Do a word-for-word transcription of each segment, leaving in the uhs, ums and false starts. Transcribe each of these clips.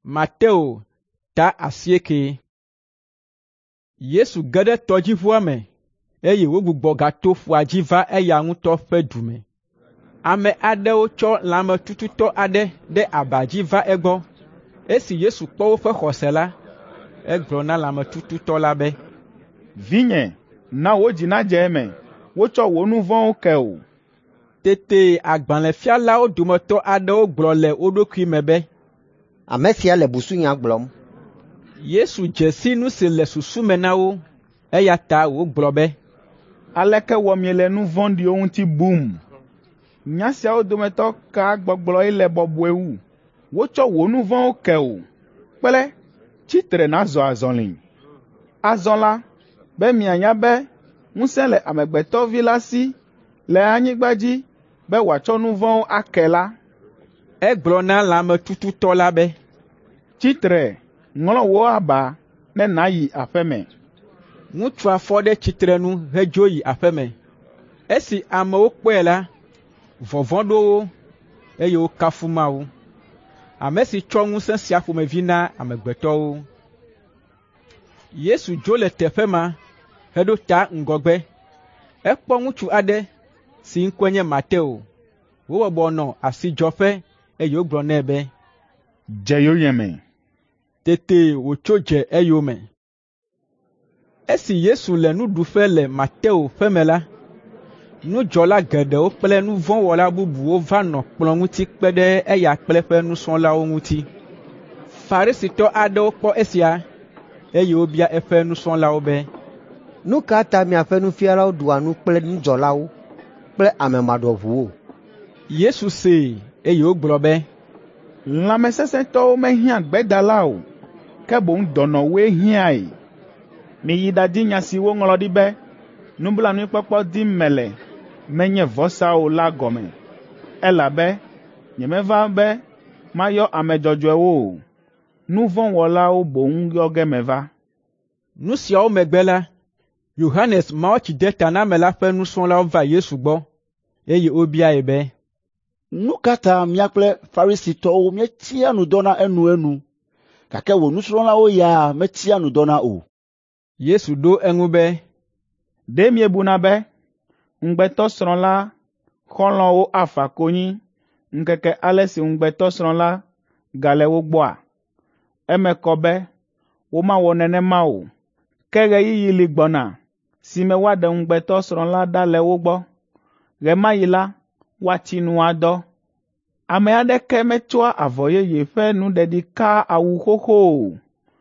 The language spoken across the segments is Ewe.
Mateo ta asieke. Yesu gede tɔdziʋua me, eye wogbugbɔ gato ƒua dzi va eya ŋutɔ ƒe du me. Ame aɖewo tsɔ lãmetututɔ aɖe ɖe aba dzi va egbɔ. Esi Yesu kpɔ woƒe xɔse la, egblɔ na lãmetututɔ la be, Vinye, na wò dzi nadze eme, wotsɔ wò nu vɔ̃wo ke o. Tete agbalẽfialawo dometɔ aɖewo gblɔ le wo ɖokui me be, ame sia le busunya gblɔm. Yesu dze si nu si le susu me na wo, eya ta wògblɔ be, aleke wɔ miele nu vɔ̃ɖiwo ŋuti bum? Nya siawo dometɔ ka gbɔgblɔe le bɔbɔe wu? Wotsɔ wò nu vɔ̃wo ke o, kple tsitre nazɔ azɔli. Azɔ la, be mianya be ŋusẽ le Amegbetɔ Vi la si le anyigba dzi be wòatsɔ nu vɔ̃wo ake la. Egblɔ na lãmetututɔ la be, tsitre, ŋlɔ wò aba ne nàyi aƒe me. Ŋutsua fɔ ɖe tsitrenu hedzo yi aƒe me. Esi amewo kpɔe la, vɔvɔ̃ ɖo wo, eye wokafu Mawu, ame si tsɔ ŋusẽ sia ƒomevi na amegbetɔwo. Yesu dzo le teƒe ma heɖo ta ŋgɔgbe. Ekpɔ ŋutsu aɖe si ŋkɔe nye Mateo, wobɔbɔ nɔ asidzɔƒe, eye wogblɔ nɛ be, dze yoyeme. Tete wòtso dze eyome. Esi Yesu le nuɖuƒe le Mateo ƒe me la, nudzɔla geɖewo kple nu vɔ̃ wɔla bubuwo va nɔ kplɔ̃ ŋuti kpe ɖe eya kple eƒe nusrɔ̃lawo ŋuti. Farisitɔ aɖewo kpɔ esia, eye wobia eƒe nusrɔ̃lawo be, nu ka ta miaƒe nufialawo ɖua nu kple nudzɔlawo kple ame maɖɔʋuwo? Yesu see, eye wogblɔ be, lãmesesẽtɔwo mehiã gbedala o, ke boŋ dɔnɔwoe hiãe. Miyi ɖadi nya si woŋlɔ ɖi be, nublanuikpɔkpɔ dim mele, menye vɔsa o la gɔme, elabe nyemeva be mayɔ ame dzɔdzɔewo o, nu vɔ̃ wɔlawo boŋ yɔ ge meva. Nu siawo megbe la, Yohanes Mawutsidetanamela ƒe nusrɔ̃lawo va Yesu gbɔ, eye wobiae be, nu ka ta mía kple Farisitɔwo míetia nu dɔna enu enu, gake wò nusrɔ̃lawo ya metia nu dɔna o? Yesu ɖo eŋu be, ɖe miebuna be ŋugbetɔsrɔ̃ la xɔlɔ̃wo afa konyi ŋkeke ale si ŋugbetɔsrɔ̃ la gale wo gbɔa? Eme kɔ be womawɔ nenema o, ke ɣeyiɣi li gbɔna si me woaɖe ŋugbetɔsrɔ̃ la ɖa le wo gbɔ. Ɣe ma yi la, woatsi nu adɔ. Ame aɖeke metsɔa avɔ yeye ƒe nuɖeɖi kaa awu xoxo o,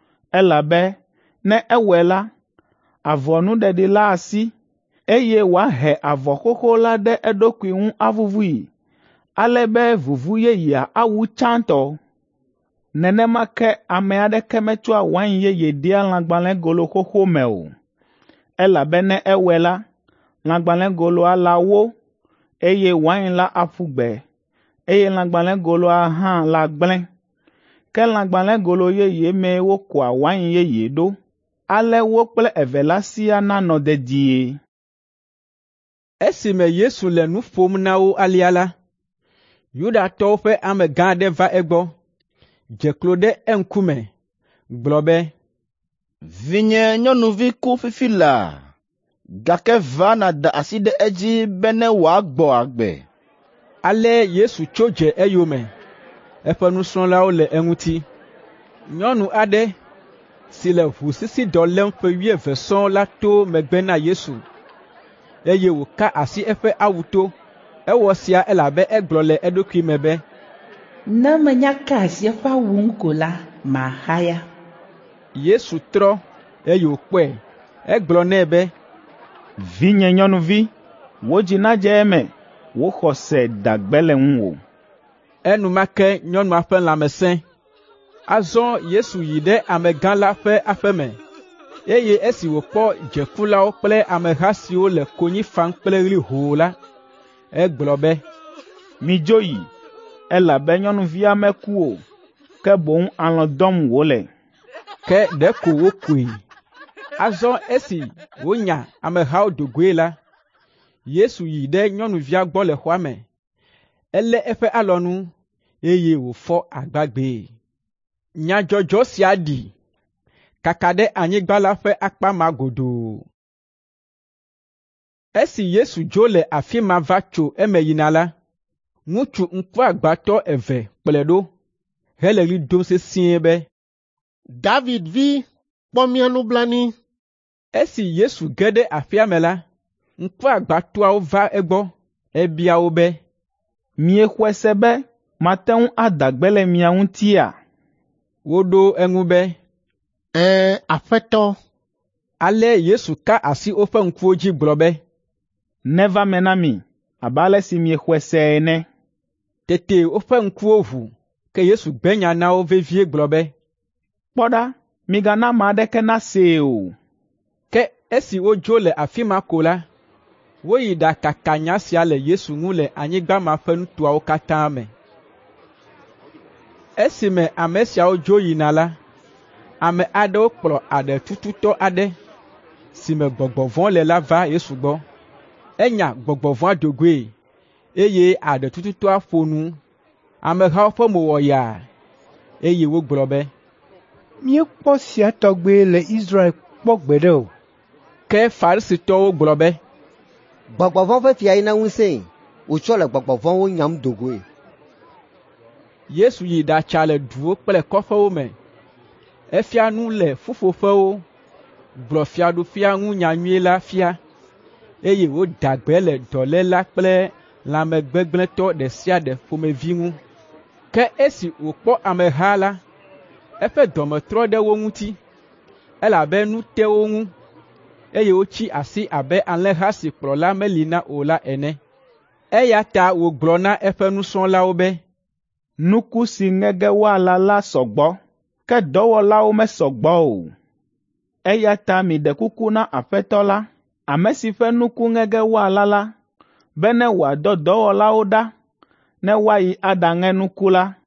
elabe ne ewɔe la, avɔ nuɖeɖi la asi, eye wòahe avɔ xoxo la ɖe eɖokui ŋu avuvui, ale be vuvu yeyea awu tsãtɔ. Nenema ke ame aɖeke metsɔa wain yeye ɖia lãgbalẽgolo xoxo me o, elabe ne ewɔe la, lãgbalẽgoloa la wo, eye wain la aƒu gbe, eye lãgbalẽgoloa hã la gblẽ. Ke lãgbalẽgolo yeye mee wokɔa wain yeye ɖo, ale wo kple eve la sia nanɔ dedie. Esime Yesu le nu ƒom na wo alia la, Yudatɔwo ƒe amegã aɖe va egbɔ, dze klo ɖe eŋkume, gblɔ be, vinye nyɔnuvi ku fifi laa, gake va nàda asi ɖe edzi be ne wòagbɔ agbe. Ale Yesu tso dze eyome, eƒe nusrɔ̃lawo le eŋuti. Nyɔnu aɖe si le ʋu sisi dɔ lém ƒe wuieve sɔŋ la to megbe na Yesu, eye wòka asi eƒe awu to. Ewɔ sia elabe egblɔ le eɖokui me be, ne menya ka asi eƒe awu ŋu ko la, mahaya. Yesu trɔ, eye wòkpɔe. Egblɔ nɛ be, vinye nyɔnuvi, wò dzi nadze eme, wò xɔse dagbe le ŋuwò. Enumake nyɔnua ƒe lãme sẽ. Azɔ Yesu yi ɖe amegã la ƒe aƒe me, eye esi wòkpɔ dzekulawo kple ameha siwo le konyi fam kple ɣli hoo la, egblɔ be, midzo yi, elabe nyɔnuvia meku o, ke boŋ alɔ̃ dɔm wòle. Ke ɖeko wokoe. Azɔ esi wonya amehawo do goe la, Yesu yi ɖe nyɔnuvia gbɔ le xɔa me. Elé eƒe alɔnu, eye wòfɔ agbagbee. Nyadzɔdzɔ sia ɖi kaka ɖe anyigba la ƒe akpa ma godoo. Esi Yesu dzo le afi ma va tso eme yina la, ŋutsu ŋkuagbãtɔ eve kplɔe ɖo hele ɣli dom sesĩe be, David vi, kpɔ mía nublanui. Esi Yesu ge ɖe aƒea me la, ŋkuagbãtɔawo va egbɔ. Ebia wo be, Miexɔe se be mate ŋu ada gbe le mia ŋutia? Woɖo eŋu be, Ɛ̃, Aƒetɔ. Ale Yesu ka asi woƒe ŋkuwo dzi gblɔ be, Neva me na mi, abe ale si miexɔe se ene. Tete woƒe ŋkuwo ʋu, ke Yesu gbe nya na wo vevie gblɔ be, Kpɔ ɖa, migana ame aɖeke nasee o. Ke esi wodzo le afi ma ko la, woyi ɖakaka nya sia le Yesu ŋu le anyigba ma ƒe nutoawo katã me. Esime ame siawo dzo yina la, ame aɖewo kplɔ aɖetututɔ aɖe si me gbɔgbɔ vɔ̃ le la va Yesu gbɔ. Enya gbɔgbɔ vɔ̃a do goe, eye aɖetututɔa ƒo nu. Amehawo ƒe mo wɔ yaa, eye wogblɔ be, Míekpɔ sia tɔgbe le Israel kpɔ gbeɖe o. Ke Farisitɔwo gblɔ be, Gbɔgbɔ vɔ̃ ƒe fia yina ŋusẽ, wòtsɔ le gbɔgbɔ vɔ̃wo nyam do goe. Yesu yi ɖatsa le duwo kple kɔƒewo me. Efia nu le ƒuƒoƒewo, gblɔ fiaɖuƒea ŋu nyanyui la fia, eye woda gbe le dɔléla kple lãmegbegblẽtɔ ɖe sia ɖe ƒomevi ŋu. Ke esi wòkpɔ ameha la, eƒe dɔ me trɔ ɖe wo ŋuti, elabe nu te wo ŋu, eye wotsi asi abe alẽha si kplɔla meli na o la ene. Eya ta wògblɔ na eƒe nusrɔ̃lawo be, Nuku si ŋe ge woala la sɔgbɔ, ke dɔwɔlawo mesɔgbɔ o. Eya ta miɖe kuku na Aƒetɔ la, ame si ƒe nuku ŋe ge woala la, be ne wòadɔ dɔwɔlawo ɖa, ne woayi aɖaŋe nuku la.